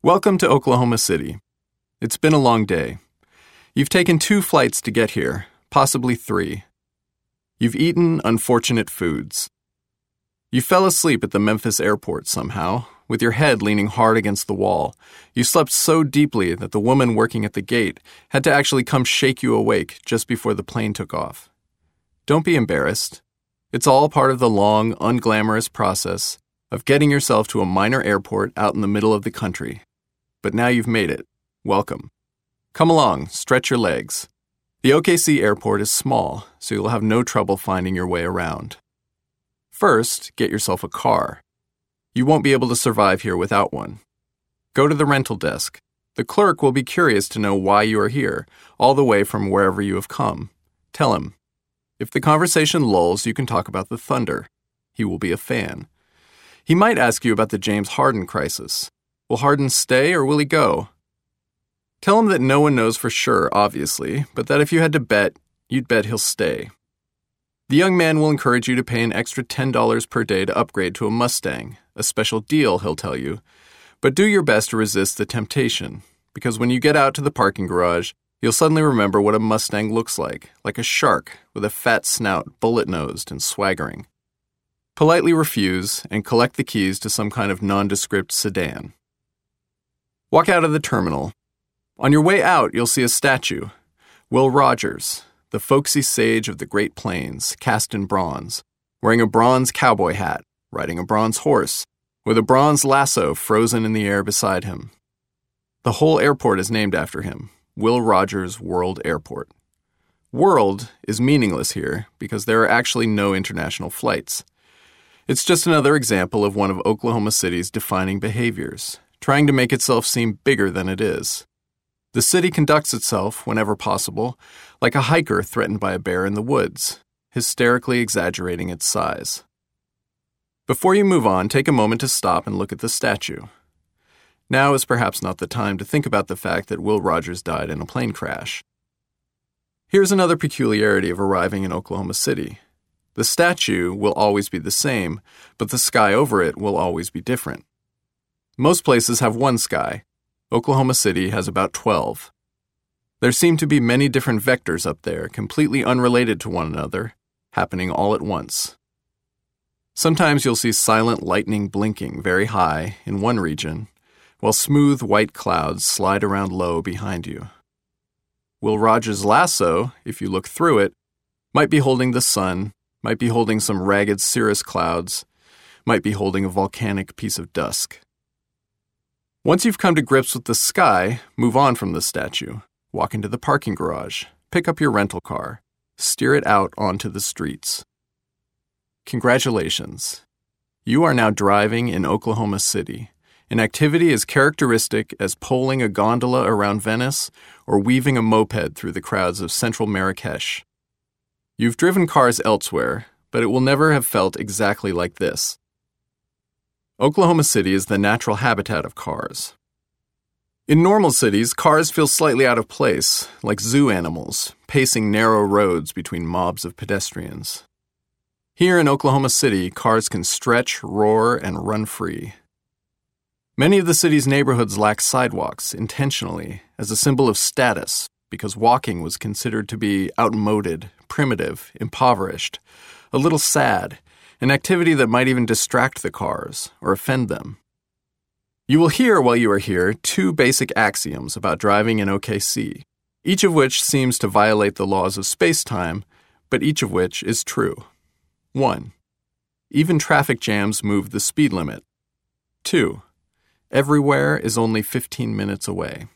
Welcome to Oklahoma City. It's been a long day. You've taken 2 flights to get here, possibly 3. You've eaten unfortunate foods. You fell asleep at the Memphis airport somehow, with your head leaning hard against the wall. You slept so deeply that the woman working at the gate had to actually come shake you awake just before the plane took off. Don't be embarrassed. It's all part of the long, unglamorous process of getting yourself to a minor airport out in the middle of the country. But now you've made it. Welcome. Come along, stretch your legs. The OKC airport is small, so you'll have no trouble finding your way around. First, get yourself a car. You won't be able to survive here without one. Go to the rental desk. The clerk will be curious to know why you are here, all the way from wherever you have come. Tell him. If the conversation lulls, you can talk about the Thunder. He will be a fan. He might ask you about the James Harden crisis. Will Harden stay or will he go? Tell him that no one knows for sure, obviously, but that if you had to bet, you'd bet he'll stay. The young man will encourage you to pay an extra $10 per day to upgrade to a Mustang, a special deal, he'll tell you. But do your best to resist the temptation, because when you get out to the parking garage, you'll suddenly remember what a Mustang looks like a shark with a fat snout, bullet-nosed and swaggering. Politely refuse and collect the keys to some kind of nondescript sedan. Walk out of the terminal. On your way out, you'll see a statue. Will Rogers, the folksy sage of the Great Plains, cast in bronze, wearing a bronze cowboy hat, riding a bronze horse, with a bronze lasso frozen in the air beside him. The whole airport is named after him, Will Rogers World Airport. World is meaningless here because there are actually no international flights. It's just another example of one of Oklahoma City's defining behaviors, trying to make itself seem bigger than it is. The city conducts itself, whenever possible, like a hiker threatened by a bear in the woods, hysterically exaggerating its size. Before you move on, take a moment to stop and look at the statue. Now is perhaps not the time to think about the fact that Will Rogers died in a plane crash. Here's another peculiarity of arriving in Oklahoma City. The statue will always be the same, but the sky over it will always be different. Most places have one sky. Oklahoma City has about 12. There seem to be many different vectors up there, completely unrelated to one another, happening all at once. Sometimes you'll see silent lightning blinking very high in one region, while smooth white clouds slide around low behind you. Will Rogers' lasso, if you look through it, might be holding the sun, might be holding some ragged cirrus clouds, might be holding a volcanic piece of dusk. Once you've come to grips with the sky, move on from the statue, walk into the parking garage, pick up your rental car, steer it out onto the streets. Congratulations. You are now driving in Oklahoma City, an activity as characteristic as poling a gondola around Venice or weaving a moped through the crowds of central Marrakesh. You've driven cars elsewhere, but it will never have felt exactly like this. Oklahoma City is the natural habitat of cars. In normal cities, cars feel slightly out of place, like zoo animals, pacing narrow roads between mobs of pedestrians. Here in Oklahoma City, cars can stretch, roar, and run free. Many of the city's neighborhoods lack sidewalks intentionally as a symbol of status because walking was considered to be outmoded, primitive, impoverished, a little sad, an activity that might even distract the cars or offend them. You will hear while you are here 2 basic axioms about driving in OKC, each of which seems to violate the laws of space-time, but each of which is true. 1. Even traffic jams move the speed limit. 2. Everywhere is only 15 minutes away.